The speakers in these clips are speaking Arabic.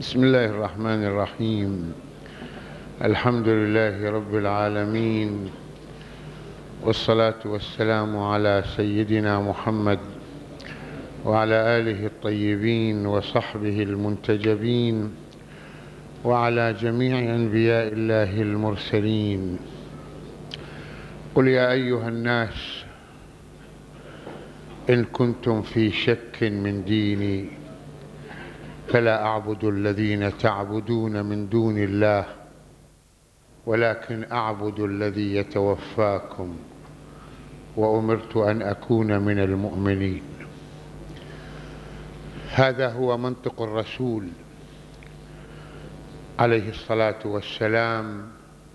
بسم الله الرحمن الرحيم. الحمد لله رب العالمين، والصلاة والسلام على سيدنا محمد وعلى آله الطيبين وصحبه المنتجبين وعلى جميع أنبياء الله المرسلين. قل يا أيها الناس إن كنتم في شك من ديني فلا أعبد الذين تعبدون من دون الله ولكن أعبد الذي يتوفاكم وأمرت أن أكون من المؤمنين. هذا هو منطق الرسول عليه الصلاة والسلام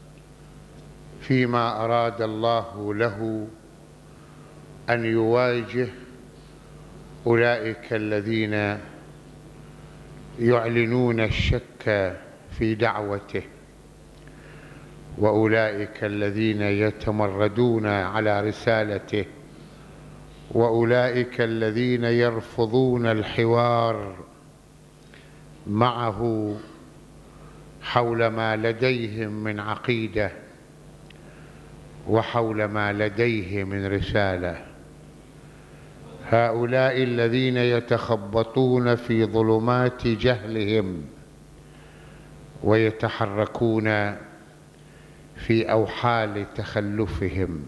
فيما أراد الله له أن يواجه أولئك الذين يعلنون الشك في دعوته، وأولئك الذين يتمردون على رسالته، وأولئك الذين يرفضون الحوار معه حول ما لديهم من عقيدة وحول ما لديه من رسالة. هؤلاء الذين يتخبطون في ظلمات جهلهم ويتحركون في أوحال تخلفهم.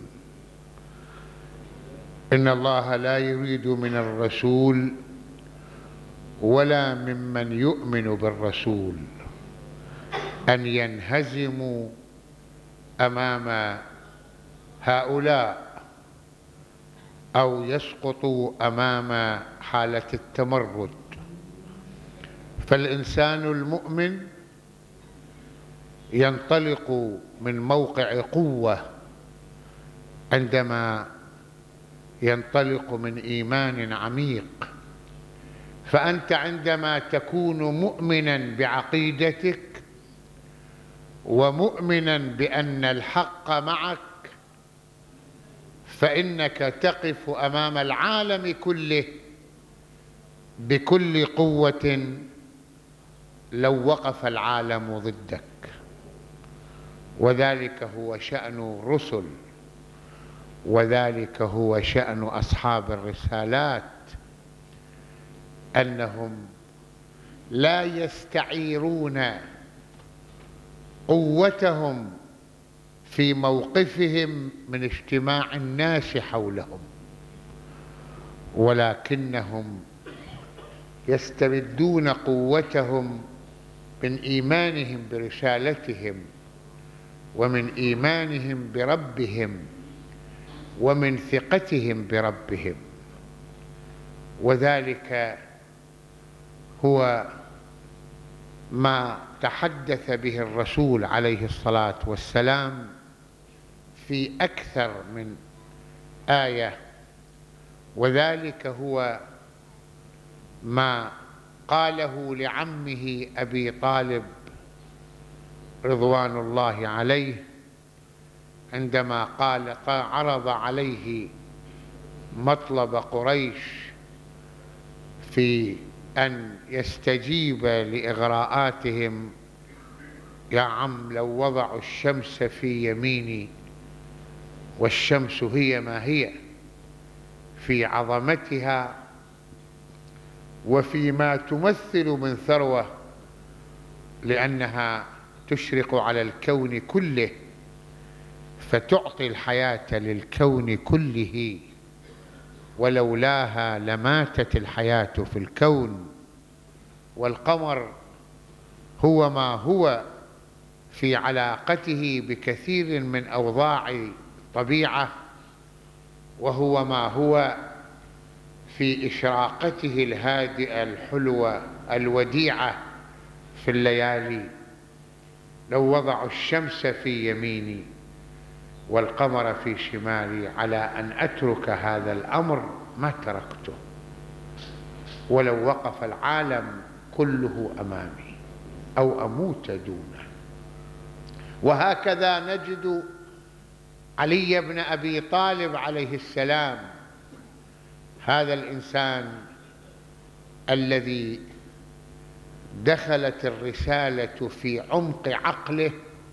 إن الله لا يريد من الرسول ولا ممن يؤمن بالرسول أن ينهزموا أمام هؤلاء أو يسقطوا أمام حالة التمرد. فالإنسان المؤمن ينطلق من موقع قوة عندما ينطلق من إيمان عميق. فأنت عندما تكون مؤمنا بعقيدتك ومؤمنا بأن الحق معك فإنك تقف أمام العالم كله بكل قوة لو وقف العالم ضدك. وذلك هو شأن الرسل، وذلك هو شأن أصحاب الرسالات، أنهم لا يستعيرون قوتهم في موقفهم من اجتماع الناس حولهم، ولكنهم يستمدون قوتهم من إيمانهم برسالتهم ومن إيمانهم بربهم ومن ثقتهم بربهم. وذلك هو ما تحدث به الرسول عليه الصلاة والسلام في أكثر من آية، وذلك هو ما قاله لعمه أبي طالب رضوان الله عليه عندما عرض عليه مطلب قريش في أن يستجيب لإغراءاتهم: يا عم، لو وضعوا الشمس في يميني والشمس هي ما هي في عظمتها وفيما تمثل من ثروة، لأنها تشرق على الكون كله فتعطي الحياة للكون كله، ولولاها لماتت الحياة في الكون. والقمر هو ما هو في علاقته بكثير من أوضاع الطبيعة، وهو ما هو في إشراقته الهادئة الحلوة الوديعة في الليالي. لو وضعوا الشمس في يميني والقمر في شمالي على أن أترك هذا الأمر ما تركته، ولو وقف العالم كله أمامي أو أموت دونه. وهكذا نجد علي بن أبي طالب عليه السلام، هذا الإنسان الذي دخلت الرسالة في عمق عقله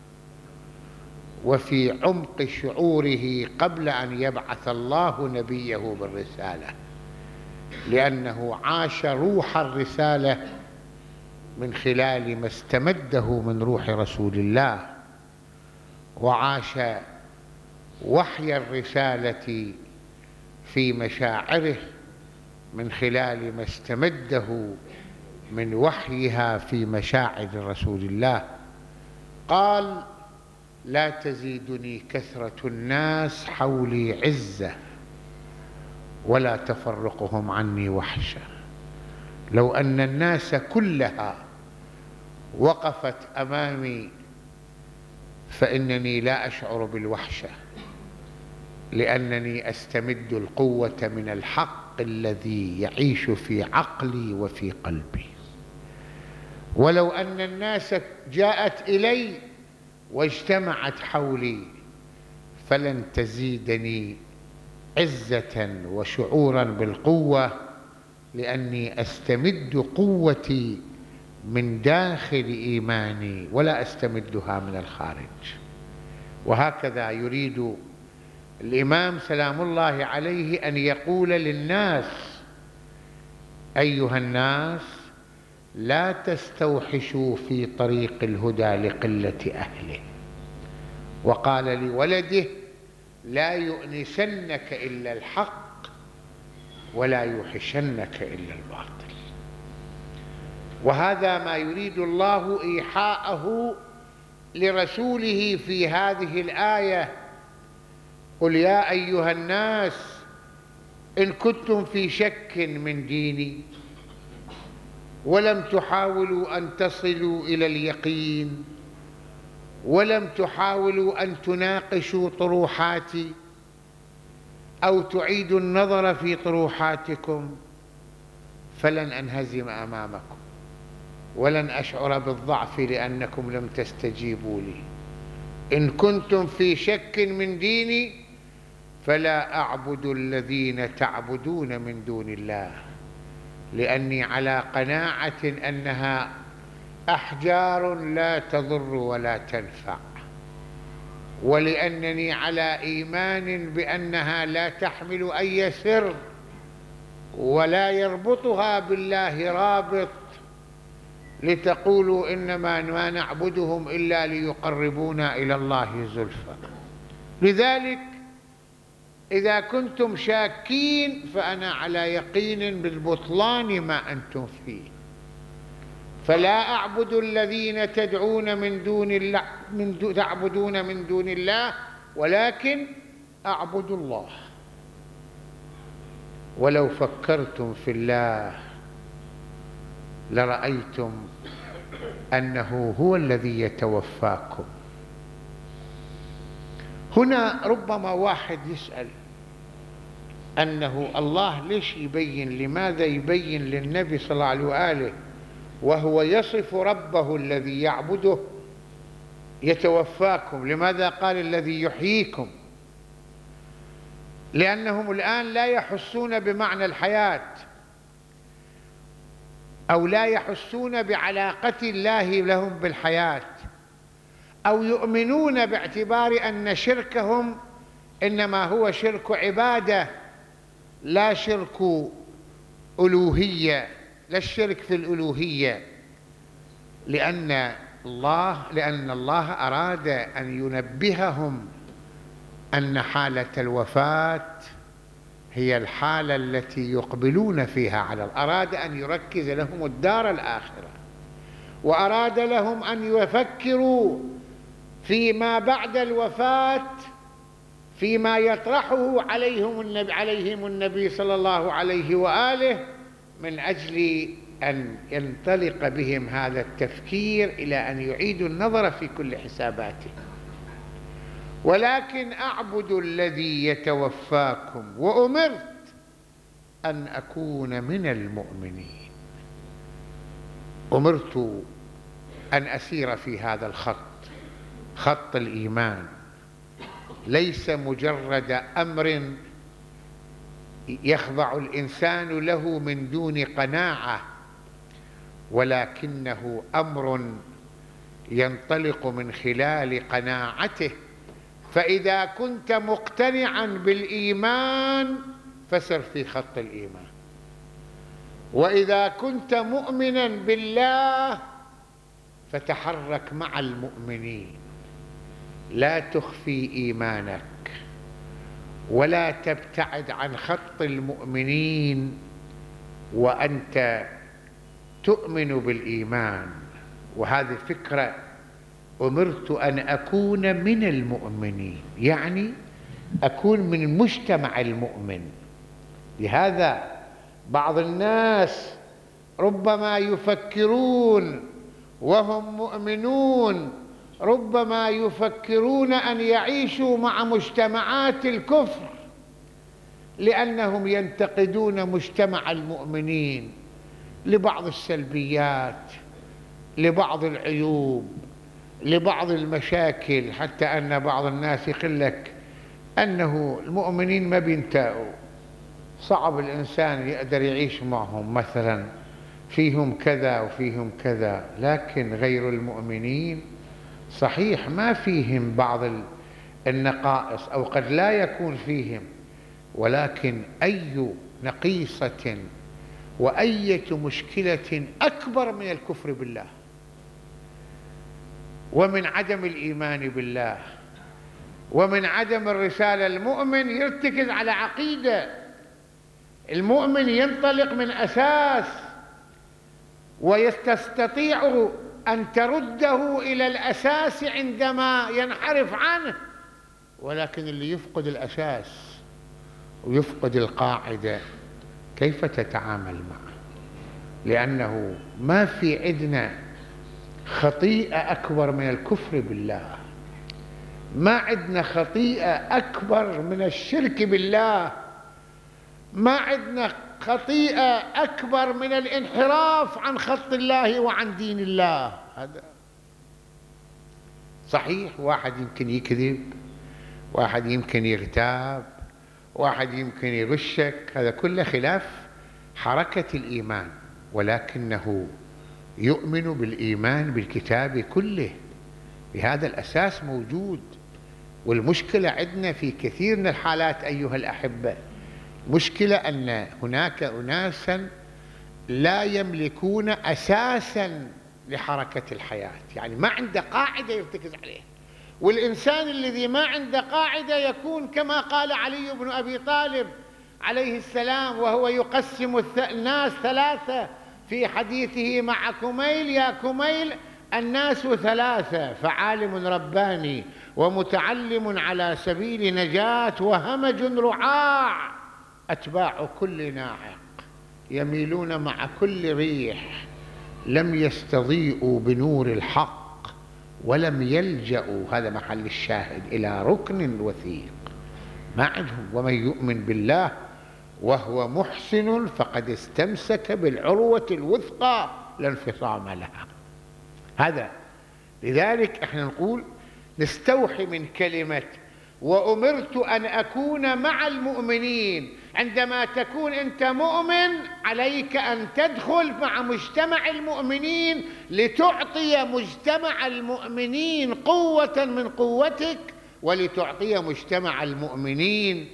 وفي عمق شعوره قبل أن يبعث الله نبيه بالرسالة، لأنه عاش روح الرسالة من خلال ما استمده من روح رسول الله، وعاش وحي الرسالة في مشاعره من خلال ما استمده من وحيها في مشاعر رسول الله. قال: لا تزيدني كثرة الناس حولي عزة ولا تفرقهم عني وحشة. لو أن الناس كلها وقفت أمامي فإنني لا أشعر بالوحشة، لأنني أستمد القوة من الحق الذي يعيش في عقلي وفي قلبي. ولو أن الناس جاءت إلي واجتمعت حولي فلن تزيدني عزة وشعورا بالقوة، لأني أستمد قوتي من داخل إيماني ولا أستمدها من الخارج. وهكذا يريد الإمام سلام الله عليه أن يقول للناس: أيها الناس، لا تستوحشوا في طريق الهدى لقلة أهله. وقال لولده: لا يؤنسنك إلا الحق ولا يوحشنك إلا الباطل. وهذا ما يريد الله إيحاءه لرسوله في هذه الآية: قل يا أيها الناس إن كنتم في شك من ديني ولم تحاولوا أن تصلوا إلى اليقين ولم تحاولوا أن تناقشوا طروحاتي أو تعيدوا النظر في طروحاتكم، فلن أنهزم أمامكم ولن أشعر بالضعف لأنكم لم تستجيبوا لي. إن كنتم في شك من ديني فلا أعبد الذين تعبدون من دون الله، لأني على قناعة أنها أحجار لا تضر ولا تنفع، ولأنني على إيمان بأنها لا تحمل أي سر ولا يربطها بالله رابط لتقولوا إنما ما نعبدهم إلا ليقربونا إلى الله زلفى. لذلك إذا كنتم شاكين فأنا على يقين بالبطلان ما أنتم فيه. فلا أعبد الذين تدعون من دون الله تعبدون من دون الله، ولكن أعبد الله. ولو فكرتم في الله لرأيتم أنه هو الذي يتوفاكم. هنا ربما واحد يسأل أنه الله ليش يبين، لماذا يبين للنبي صلى الله عليه وآله وهو يصف ربه الذي يعبده يتوفاكم، لماذا قال الذي يحييكم؟ لأنهم الآن لا يحسون بمعنى الحياة أو لا يحسون بعلاقة الله لهم بالحياة، أو يؤمنون باعتبار أن شركهم إنما هو شرك عبادة لا شرك ألوهية، لا الشرك في الألوهية، لأن الله أراد أن ينبههم أن حالة الوفاة هي الحالة التي يقبلون فيها على أراد أن يركز لهم الدار الآخرة، وأراد لهم أن يفكروا فيما بعد الوفاة، فيما يطرحه عليهم النبي صلى الله عليه وآله، من أجل أن ينطلق بهم هذا التفكير إلى أن يعيدوا النظر في كل حساباته. ولكن أعبد الذي يتوفاكم وأمرت أن أكون من المؤمنين. أمرت أن أسير في هذا الخط، خط الإيمان، ليس مجرد أمر يخضع الإنسان له من دون قناعة ولكنه أمر ينطلق من خلال قناعته. فإذا كنت مقتنعا بالإيمان فسر في خط الإيمان، وإذا كنت مؤمنا بالله فتحرك مع المؤمنين، لا تخفي إيمانك ولا تبتعد عن خط المؤمنين وأنت تؤمن بالإيمان. وهذه فكرة، أمرت أن أكون من المؤمنين، يعني أكون من مجتمع المؤمن. لهذا بعض الناس ربما يفكرون وهم مؤمنون، ربما يفكرون أن يعيشوا مع مجتمعات الكفر، لأنهم ينتقدون مجتمع المؤمنين لبعض السلبيات، لبعض العيوب، لبعض المشاكل، حتى أن بعض الناس يقول لك أنه المؤمنين ما بينتهوا، صعب الإنسان يقدر يعيش معهم، مثلا فيهم كذا وفيهم كذا. لكن غير المؤمنين صحيح ما فيهم بعض النقائص، أو قد لا يكون فيهم، ولكن أي نقيصة وأية مشكلة أكبر من الكفر بالله ومن عدم الإيمان بالله ومن عدم الرسالة. المؤمن يرتكز على عقيدة، المؤمن ينطلق من أساس، ويستطيع أن ترده إلى الأساس عندما ينحرف عنه. ولكن اللي يفقد الأساس ويفقد القاعدة كيف تتعامل معه؟ لأنه ما في عندنا خطيئة أكبر من الكفر بالله، ما عندنا خطيئة أكبر من الشرك بالله، ما عندنا خطيئة أكبر من الانحراف عن خط الله وعن دين الله. هذا صحيح، واحد يمكن يكذب، واحد يمكن يغتاب، واحد يمكن يغشك، هذا كله خلاف حركة الإيمان، ولكنه يؤمن بالإيمان بالكتاب كله، بهذا الأساس موجود. والمشكلة عندنا في كثير من الحالات أيها الأحبة، مشكلة أن هناك أناسا لا يملكون أساسا لحركة الحياة، يعني ما عنده قاعدة يرتكز عليها. والإنسان الذي ما عنده قاعدة يكون كما قال علي بن أبي طالب عليه السلام وهو يقسم الناس ثلاثة في حديثه مع كميل: يا كميل الناس ثلاثة، فعالم رباني، ومتعلم على سبيل نجاة، وهمج رعاع، أتباع كل ناعق يميلون مع كل ريح، لم يستضيئوا بنور الحق ولم يلجأوا، هذا محل الشاهد، إلى ركن وثيق ما عندهم. ومن يؤمن بالله وهو محسن فقد استمسك بالعروة الوثقى لا انفصام لها. هذا لذلك احنا نقول نستوحي من كلمة وأمرت أن أكون مع المؤمنين. عندما تكون أنت مؤمن عليك أن تدخل مع مجتمع المؤمنين لتعطي مجتمع المؤمنين قوة من قوتك، ولتعطي مجتمع المؤمنين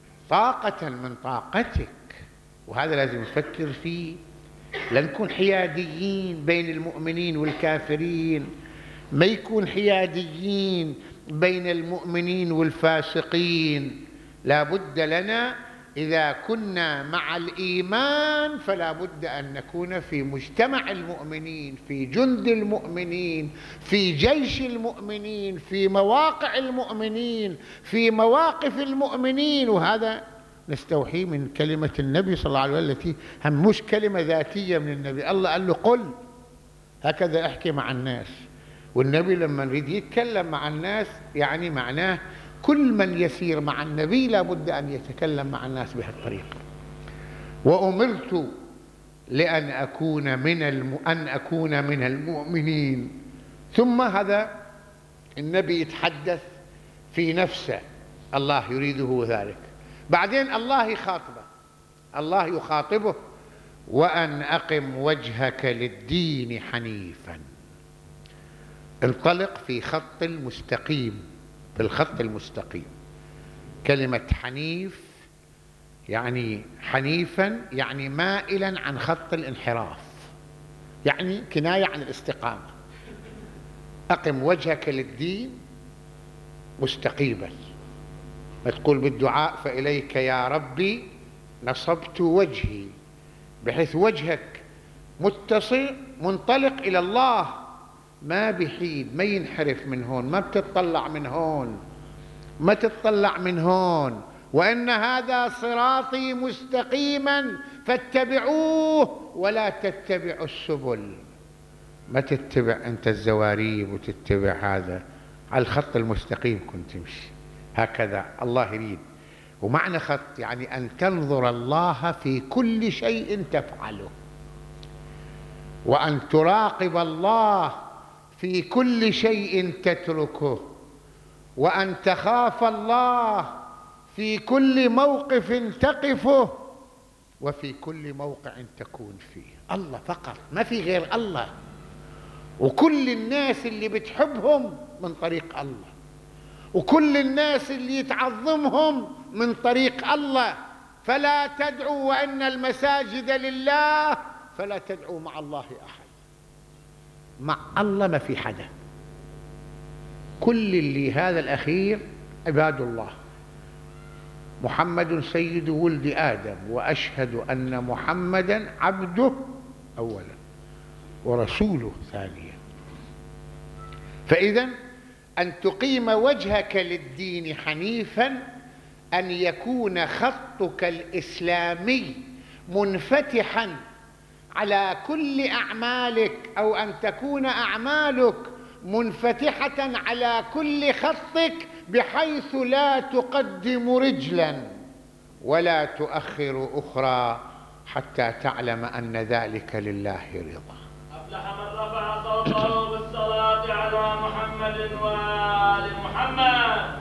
طاقة من طاقتك. وهذا لازم نفكر فيه، لا نكون حياديين بين المؤمنين والكافرين، ما يكون حياديين بين المؤمنين والفاسقين. لا بد لنا إذا كنا مع الإيمان فلا بد أن نكون في مجتمع المؤمنين، في جند المؤمنين، في جيش المؤمنين، في مواقع المؤمنين، في مواقف المؤمنين. وهذا نستوحي من كلمة النبي صلى الله عليه وسلم التي هم مش كلمة ذاتية من النبي، الله قال له قل هكذا احكي مع الناس. والنبي لما يريد يتكلم مع الناس يعني معناه كل من يسير مع النبي لا بد أن يتكلم مع الناس بهالطريقة. وأمرت لأن أكون من المؤمنين. ثم هذا النبي يتحدث في نفسه، الله يريده ذلك. بعدين الله يخاطبه، الله يخاطبه وأن أقم وجهك للدين حنيفا. انطلق في خط المستقيم، في الخط المستقيم. كلمة حنيف يعني حنيفا يعني مائلا عن خط الانحراف، يعني كناية عن الاستقامة. أقم وجهك للدين مستقيما. ما تقول بالدعاء فإليك يا ربي نصبت وجهي، بحيث وجهك متصل منطلق إلى الله، ما بحيد، ما ينحرف من هون، ما بتطلع من هون، ما تطلع من هون. وأن هذا صراطي مستقيما فاتبعوه ولا تتبعوا السبل. ما تتبع أنت الزواريب وتتبع هذا، على الخط المستقيم كنت تمشي. هكذا الله يريد. ومعنى خط يعني أن تنظر الله في كل شيء تفعله، وأن تراقب الله في كل شيء تتركه، وأن تخاف الله في كل موقف تقفه، وفي كل موقع تكون فيه. الله فقط، ما في غير الله. وكل الناس اللي بتحبهم من طريق الله، وكل الناس اللي يتعظمهم من طريق الله. فلا تدعوا وأن المساجد لله فلا تدعوا مع الله أحد. مع الله ما في حدا. كل اللي هذا الأخير عباد الله. محمد سيد ولد آدم، وأشهد أن محمدا عبده أولا ورسوله ثانيا. فإذا أن تقيم وجهك للدين حنيفا، أن يكون خطك الإسلامي منفتحا على كل أعمالك، أو أن تكون أعمالك منفتحة على كل خطك، بحيث لا تقدم رجلا ولا تؤخر أخرى حتى تعلم أن ذلك لله رضا. أفلح من رفع صوته بالصلاة على محمد وآل محمد.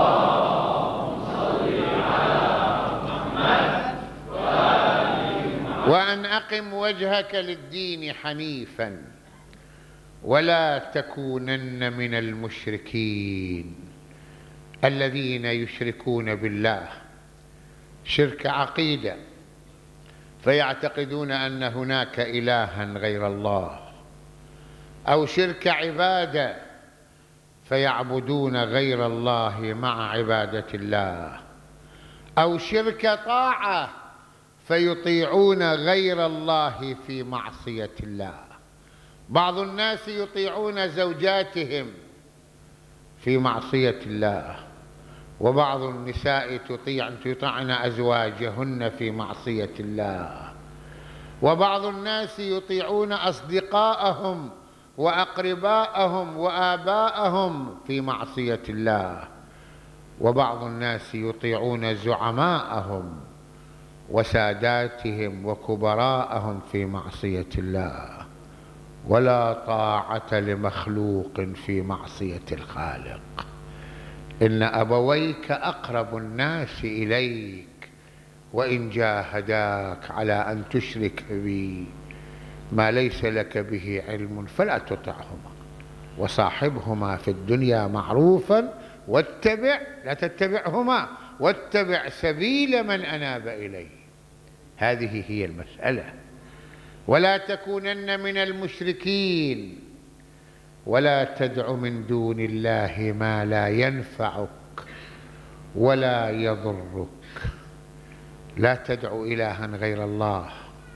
اللهم صل على محمد وآل محمد. وأن أقم وجهك للدين حنيفا ولا تكونن من المشركين الذين يشركون بالله شرك عقيدة، فيعتقدون أن هناك إلها غير الله، أو شرك عبادة فيعبدون غير الله مع عبادة الله، أو شرك طاعة فيطيعون غير الله في معصية الله. بعض الناس يطيعون زوجاتهم في معصية الله، وبعض النساء يطيعن أزواجهن في معصية الله، وبعض الناس يطيعون أصدقاءهم وأقرباءهم وآباءهم في معصية الله، وبعض الناس يطيعون زعماءهم وساداتهم وكبراءهم في معصية الله. ولا طاعة لمخلوق في معصية الخالق. إن أبويك أقرب الناس إليك، وإن جاهداك على أن تشرك بي ما ليس لك به علم فلا تطعهما، وصاحبهما في الدنيا معروفا، واتبع، لا تتبعهما، واتبع سبيل من أناب إلي. هذه هي المسألة. ولا تكونن من المشركين، ولا تدع من دون الله ما لا ينفعك ولا يضرك. لا تدع إلها غير الله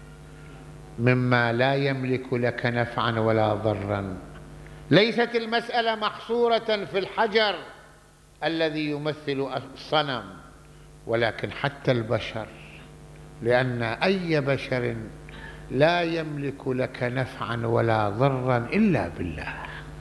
مما لا يملك لك نفعا ولا ضرا. ليست المسألة محصورة في الحجر الذي يمثل الصنم، ولكن حتى البشر، لأن أي بشر لا يملك لك نفعا ولا ضرا إلا بالله.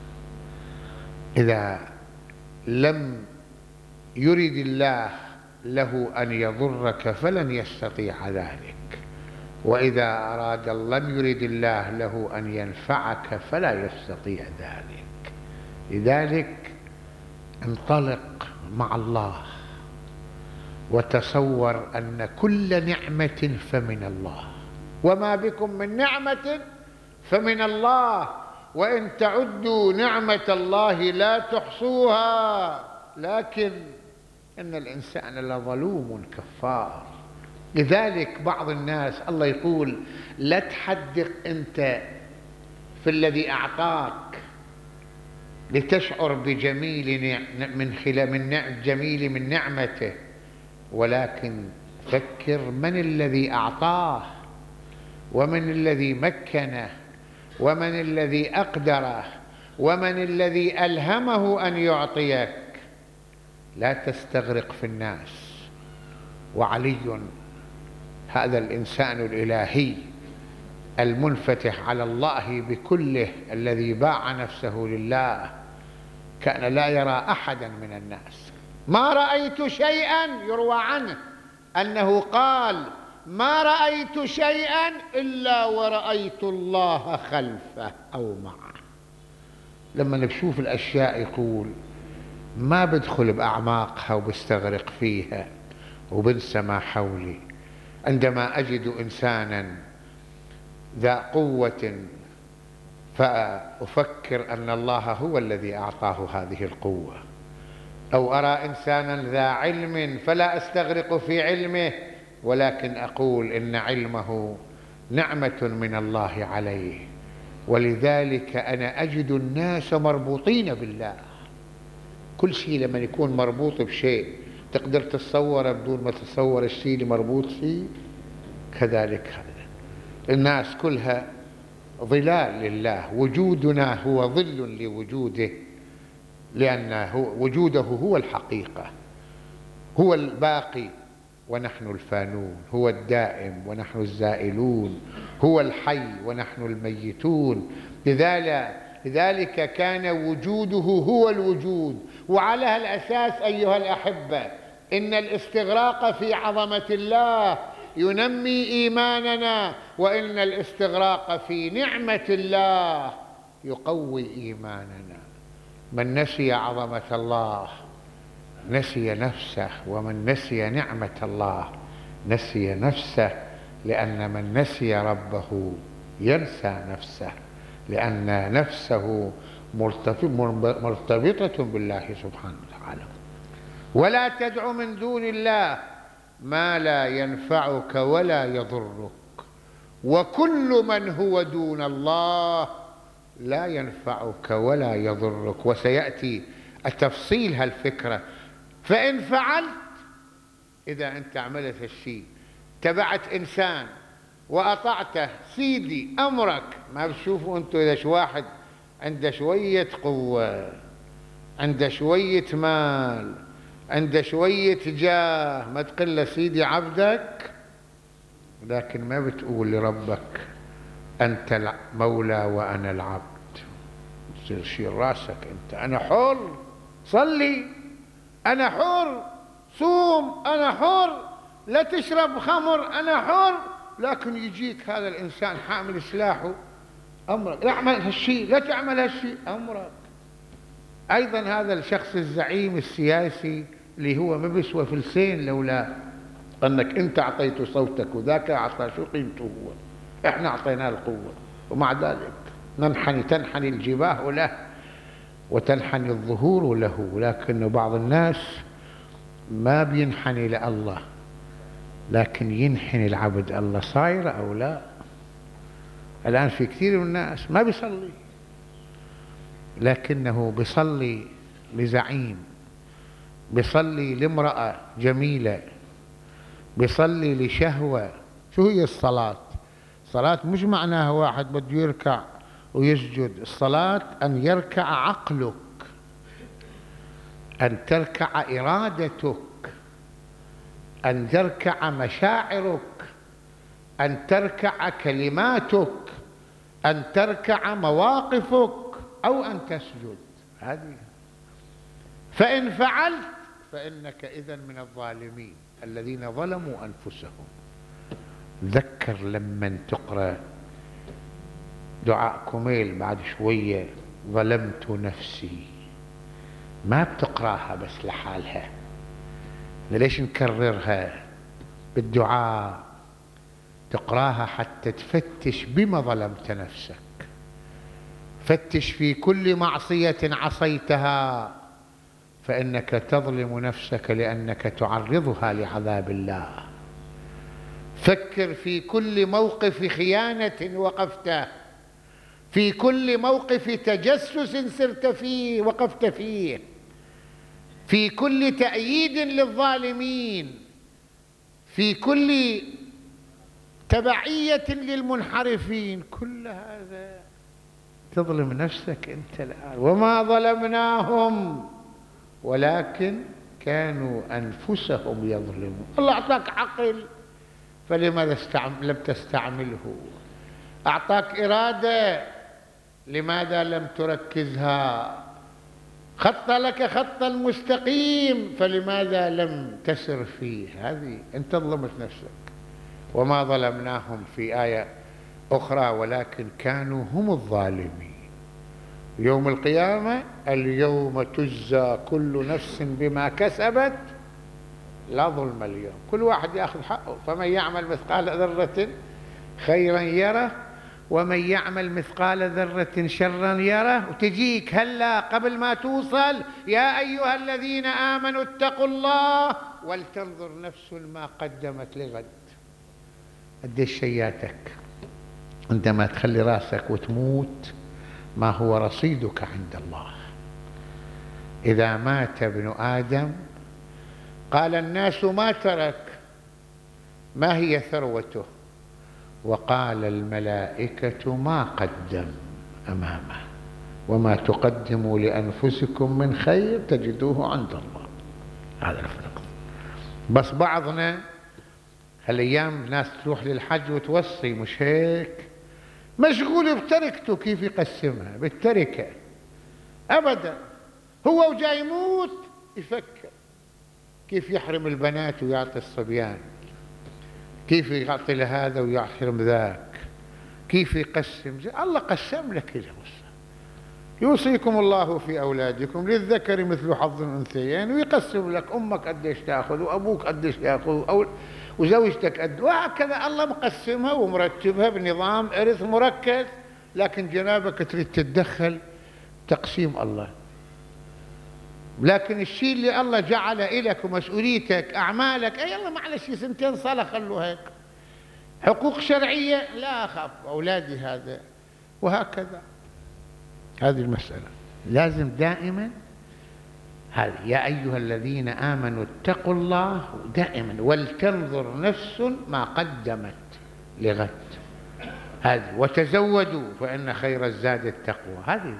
إذا لم يرد الله له أن يضرك فلن يستطيع ذلك، وإذا أراد لم يرد الله له أن ينفعك فلا يستطيع ذلك. لذلك انطلق مع الله، وتصور أن كل نعمة فمن الله، وما بكم من نعمة فمن الله وإن تعدوا نعمة الله لا تحصوها لكن إن الإنسان لظلوم كفار. لذلك بعض الناس الله يقول لا تحدق أنت في الذي أعطاك لتشعر بجميل من نعمته، ولكن فكر من الذي أعطاه ومن الذي مكنه ومن الذي أقدره ومن الذي ألهمه أن يعطيك. لا تستغرق في الناس. وعلي هذا الإنسان الإلهي المنفتح على الله بكله الذي باع نفسه لله كان لا يرى أحدا من الناس. ما رأيت شيئا، يروى عنه أنه قال ما رأيت شيئا إلا ورأيت الله خلفه أو معه. لما نشوف الأشياء يقول ما بدخل بأعماقها وبستغرق فيها وبنسى ما حولي. عندما أجد إنسانا ذا قوة فأفكر أن الله هو الذي أعطاه هذه القوة، أو أرى إنسانا ذا علم فلا أستغرق في علمه ولكن أقول إن علمه نعمة من الله عليه. ولذلك أنا أجد الناس مربوطين بالله. كل شيء لما يكون مربوط بشيء تقدر تتصوره بدون ما تتصور الشيء اللي مربوط فيه. كذلك هذا الناس كلها ظلال لله، وجودنا هو ظل لوجوده، لأن وجوده هو الحقيقة، هو الباقي ونحن الفانون، هو الدائم ونحن الزائلون، هو الحي ونحن الميتون. لذلك كان وجوده هو الوجود. وعلى الأساس أيها الأحبة إن الاستغراق في عظمة الله ينمي إيماننا، وإن الاستغراق في نعمة الله يقوي إيماننا. من نسي عظمة الله نسي نفسه، ومن نسي نعمة الله نسي نفسه، لأن من نسي ربه ينسى نفسه، لأن نفسه مرتبطة بالله سبحانه وتعالى. ولا تدع من دون الله ما لا ينفعك ولا يضرك، وكل من هو دون الله لا ينفعك ولا يضرك. وسيأتي التفصيل هالفكرة. فإن فعلت، إذا أنت عملت الشيء تبعت إنسان وأطعته، سيدي أمرك. ما بتشوفوا أنتوا إذا واحد عنده شوية قوة، عنده شوية مال، عنده شوية جاه، ما تقول له سيدي عبدك، لكن ما بتقول لربك أنت المولى وأنا العبد. تصير شيل راسك أنت، أنا حر، صلي، أنا حر، صوم، أنا حر، لا تشرب خمر، أنا حر. لكن يجيك هذا الإنسان حامل سلاحه، أمرك، اعمل هالشيء، لا تعمل هالشيء، أمرك. أيضا هذا الشخص الزعيم السياسي اللي هو ما بيسوى فلسين لولا أنك أنت أعطيته صوتك وذاك أعطى، شو قيمته هو؟ إحنا أعطيناه القوة، ومع ذلك تنحني الجباه له وتنحني الظهور له. لكن بعض الناس ما بينحني لله، لكن ينحني العبد. الله صايرة أو لا؟ الآن في كثير من الناس ما بيصلي، لكنه بيصلي لزعيم، بيصلي لامرأة جميلة، بيصلي لشهوة. شو هي الصلاة؟ الصلاة مش معناها واحد بده يركع ويسجد. الصلاة أن يركع عقلك، أن تركع إرادتك، أن تركع مشاعرك، أن تركع كلماتك، أن تركع مواقفك، أو أن تسجد. هذه. فإن فعلت فإنك إذن من الظالمين الذين ظلموا أنفسهم. ذكر لما تقرأ دعاء كميل بعد شوية، ظلمت نفسي، ما بتقراها بس لحالها. ليش نكررها بالدعاء؟ تقراها حتى تفتش بما ظلمت نفسك. فتش في كل معصية عصيتها، فإنك تظلم نفسك لأنك تعرضها لعذاب الله. فكر في كل موقف خيانة وقفته، في كل موقف تجسس سرت فيه وقفت فيه، في كل تأييد للظالمين، في كل تبعية للمنحرفين. كل هذا تظلم نفسك أنت الآن. وما ظلمناهم ولكن كانوا أنفسهم يظلمون. الله أعطاك عقل، فلماذا لم تستعمله؟ أعطاك إرادة، لماذا لم تركزها؟ خط لك خطا مستقيم، فلماذا لم تسر فيه؟ هذه أنت ظلمت نفسك. وما ظلمناهم في آية أخرى ولكن كانوا هم الظالمين. يوم القيامة اليوم تجزى كل نفس بما كسبت لا ظلم اليوم. كل واحد يأخذ حقه. فمن يعمل مثقال ذرة خيرا يره ومن يعمل مثقال ذرة شرا يره. وتجيك هلا قبل ما توصل يا أيها الذين آمنوا اتقوا الله ولتنظر نفس ما قدمت لغد. قديش شياتك عندما تخلي راسك وتموت ما هو رصيدك عند الله. إذا مات ابن آدم قال الناس ما ترك، ما هي ثروته؟ وقال الملائكة ما قدم أمامه، وما تقدموا لأنفسكم من خير تجدوه عند الله. هذا الفرق. بس بعضنا هالأيام ناس تروح للحج وتوصي، مش هيك؟ مشغول بتركته كيف يقسمها بالتركة. أبدا، هو وجاي يموت يفكر كيف يحرم البنات ويعطي الصبيان، كيف يعطي لهذا ويحرم ذاك، كيف يقسم. الله قسم لك كذا. يوصيكم الله في أولادكم للذكر مثل حظ الأنثيين، ويقسم لك أمك قديش تأخذ وأبوك قديش يأخذ وزوجتك قد، وهكذا الله مقسمها ومرتبها بنظام إرث مركز. لكن جنابك تريد تتدخل تقسيم الله. لكن الشيء اللي الله جعله إلك ومسؤوليتك أعمالك، أي الله معلش 2 صلاة خلوا هيك. حقوق شرعية لا أخاف أولادي هذا، وهكذا. هذه المسألة لازم دائما هذه يا أيها الذين آمنوا اتقوا الله دائما ولتنظر نفس ما قدمت لغد. هذه وتزودوا فإن خير الزاد التقوى. هذه.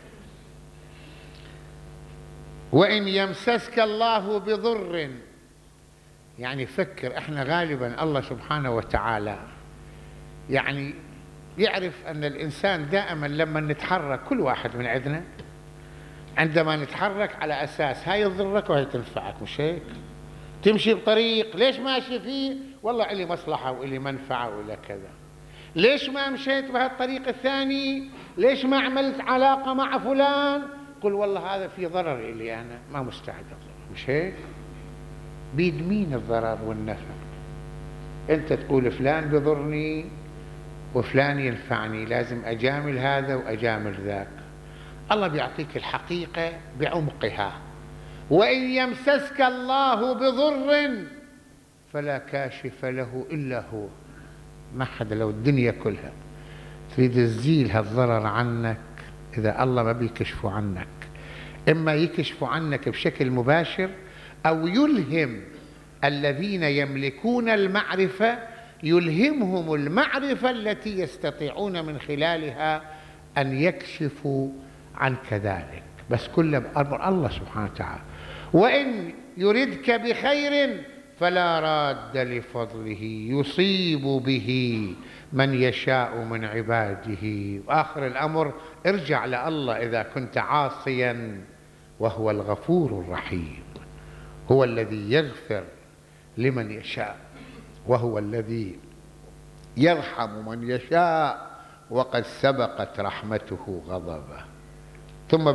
وإن يمسسك الله بضر، يعني فكر. احنا غالبا الله سبحانه وتعالى يعني يعرف أن الإنسان دائما لما نتحرك، كل واحد من عندنا عندما نتحرك على أساس هاي تضرك وهي تنفعك، مش هيك؟ تمشي بطريق، ليش ماشي فيه؟ والله إلي مصلحة وإلي منفعة وإلى كذا. ليش ما مشيت بهالطريق الثاني؟ ليش ما عملت علاقة مع فلان؟ قل والله هذا في ضرر إلي، أنا ما مستعد أضر، مش هيك؟ بيد مين الضرر والنفع؟ أنت تقول فلان بضرني وفلان ينفعني، لازم أجامل هذا وأجامل ذاك. الله بيعطيك الحقيقة بعمقها. وإن يمسسك الله بضر فلا كاشف له إلا هو. ما حدا، لو الدنيا كلها تريد تزيل هالضرر عنك، إذا الله ما بيكشفوا عنك، إما يكشفوا عنك بشكل مباشر أو يلهم الذين يملكون المعرفة، يلهمهم المعرفة التي يستطيعون من خلالها أن يكشفوا عنك ذلك. بس كله بأمر الله سبحانه وتعالى. وإن يردك بخير فلا راد لفضله يصيب به من يشاء من عباده. وآخر الأمر ارجع لله إذا كنت عاصيا، وهو الغفور الرحيم. هو الذي يغفر لمن يشاء، وهو الذي يرحم من يشاء، وقد سبقت رحمته غضبه. ثم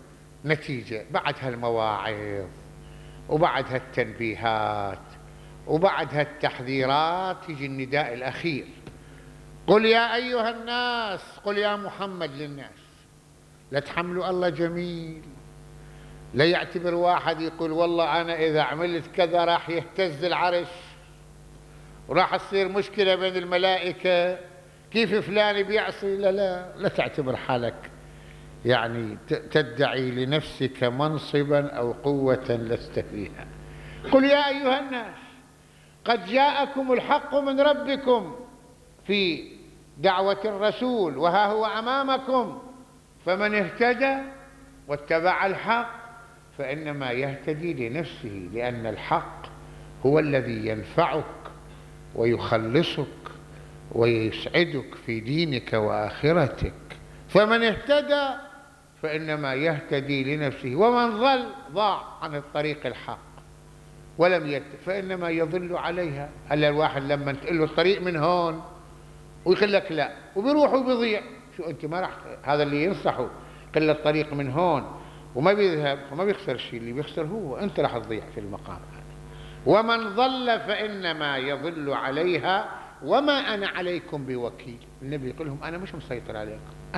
بالنتيجة بعد هالمواعظ وبعد هالتنبيهات وبعد هالتحذيرات يجي النداء الأخير: قل يا أيها الناس، قل يا محمد للناس. لا تحملوا الله جميل، لا يعتبر واحد يقول والله أنا إذا عملت كذا راح يهتز العرش وراح تصير مشكلة بين الملائكة، كيف فلان بيعصي. لا تعتبر حالك يعني تدعي لنفسك منصبا أو قوة لست فيها. قل يا أيها الناس قد جاءكم الحق من ربكم، في دعوة الرسول وها هو أمامكم، فمن اهتدى واتبع الحق فإنما يهتدي لنفسه، لأن الحق هو الذي ينفعك ويخلصك ويسعدك في دينك وآخرتك. فمن اهتدى فإنما يهتدي لنفسه، ومن ضل ضاع عن الطريق الحق ولم فإنما يضل عليها. هلا الواحد لما تقول له الطريق من هون ويقول لك لا وبيروح وبيضيع، شو أنت ما راح، هذا اللي ينصحه قل له الطريق من هون وما بيذهب وما بيخسر شيء، اللي بيخسر هو أنت راح تضيع في المقام هذا. ومن ضل فإنما يضل عليها وما أنا عليكم بوكيل. النبي يقول لهم أنا مش مسيطر عليكم،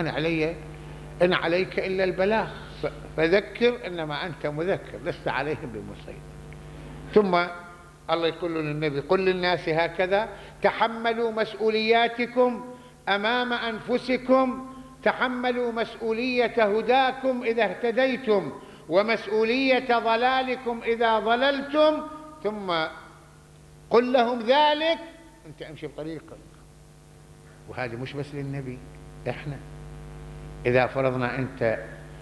أنا عليك إلا البلاغ، فذكر إنما أنت مذكر لست عليهم بمسيطر. ثم الله يقول للنبي: قل للناس هكذا تحملوا مسؤولياتكم أمام أنفسكم، تحملوا مسؤولية هداكم إذا اهتديتم ومسؤولية ضلالكم إذا ضللتم، ثم قل لهم ذلك، أنت امشي بطريقك. وهذه مش بس للنبي، إحنا إذا فرضنا أنت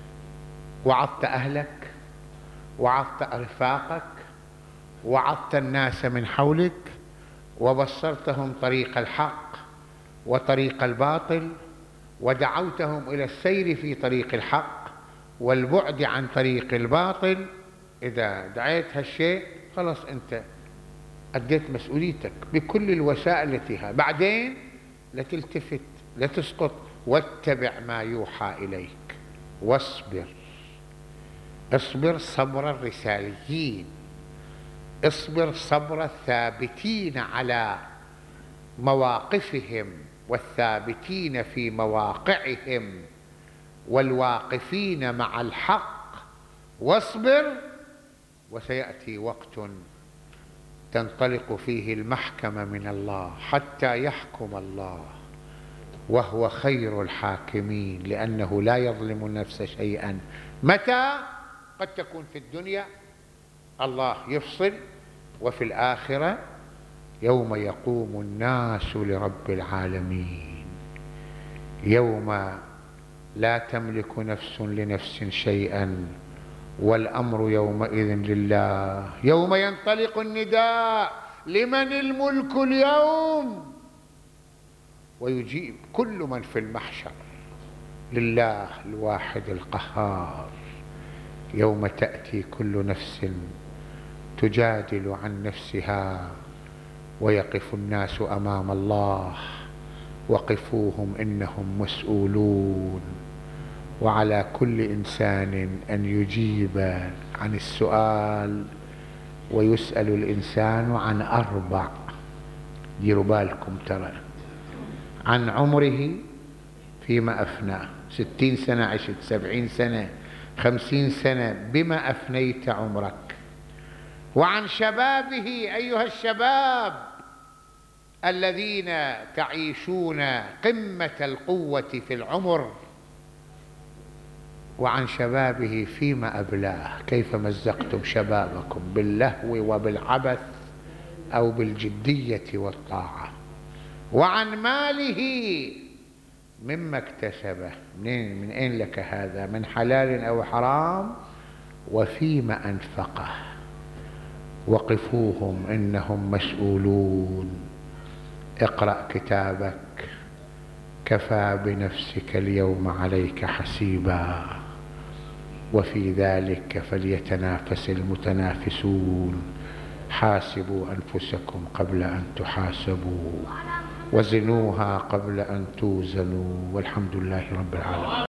وعظت أهلك وعظت رفاقك وعظت الناس من حولك وبصرتهم طريق الحق وطريق الباطل ودعوتهم إلى السير في طريق الحق والبعد عن طريق الباطل، إذا دعيت هالشيء خلاص أنت أديت مسؤوليتك بكل الوسائل التي بعدين لا تلتفت لا تسقط، واتبع ما يوحى إليك واصبر. اصبر صبر الرساليين، اصبر صبر الثابتين على مواقفهم والثابتين في مواقعهم والواقفين مع الحق. واصبر وسيأتي وقت تنطلق فيه المحكمة من الله حتى يحكم الله وهو خير الحاكمين، لأنه لا يظلم النفس شيئا. متى؟ قد تكون في الدنيا الله يفصل، وفي الآخرة يوم يقوم الناس لرب العالمين، يوم لا تملك نفس لنفس شيئا والأمر يومئذ لله. يوم ينطلق النداء: لمن الملك اليوم؟ ويجيب كل من في المحشر: لله الواحد القهار. يوم تأتي كل نفس تجادل عن نفسها ويقف الناس أمام الله: وقفوهم إنهم مسؤولون. وعلى كل إنسان أن يجيب عن السؤال، ويسأل الإنسان عن 4. ديروا بالكم ترى: عن عمره فيما أفناه، 60 سنة عشت، 70 سنة، 50 سنة، بما أفنيت عمرك. وعن شبابه أيها الشباب الذين تعيشون قمة القوة في العمر، وعن شبابه فيما أبلاه، كيف مزقتم شبابكم باللهو وبالعبث أو بالجدية والطاعة. وعن ماله مما اكتسبه، من أين لك هذا؟ من حلال أو حرام؟ وفيما أنفقه. وقفوهم إنهم مسؤولون. اقرأ كتابك، كفى بنفسك اليوم عليك حسيبا، وفي ذلك فليتنافس المتنافسون. حاسبوا أنفسكم قبل أن تحاسبوا، وزنوها قبل أن توزنوا، والحمد لله رب العالمين.